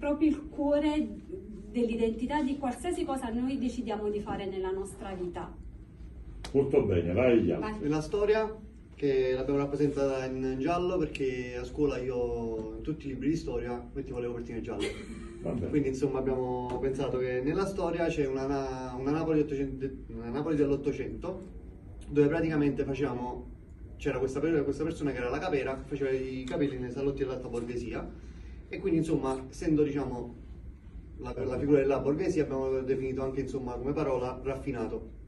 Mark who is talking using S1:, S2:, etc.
S1: proprio il cuore dell'identità di qualsiasi cosa noi decidiamo di fare nella nostra vita.
S2: Molto bene, vai Ian.
S1: Vai.
S3: La storia, che l'abbiamo rappresentata in giallo perché a scuola io in tutti i libri di storia mettevo le copertine gialle.
S2: Vabbè.
S3: Quindi insomma abbiamo pensato che nella storia c'è una Napoli, una Napoli dell'800 dove praticamente c'era questa persona che era la capera, che faceva i capelli nei salotti dell'alta borghesia, e quindi insomma essendo diciamo la figura della borghesia abbiamo definito anche insomma come parola raffinato.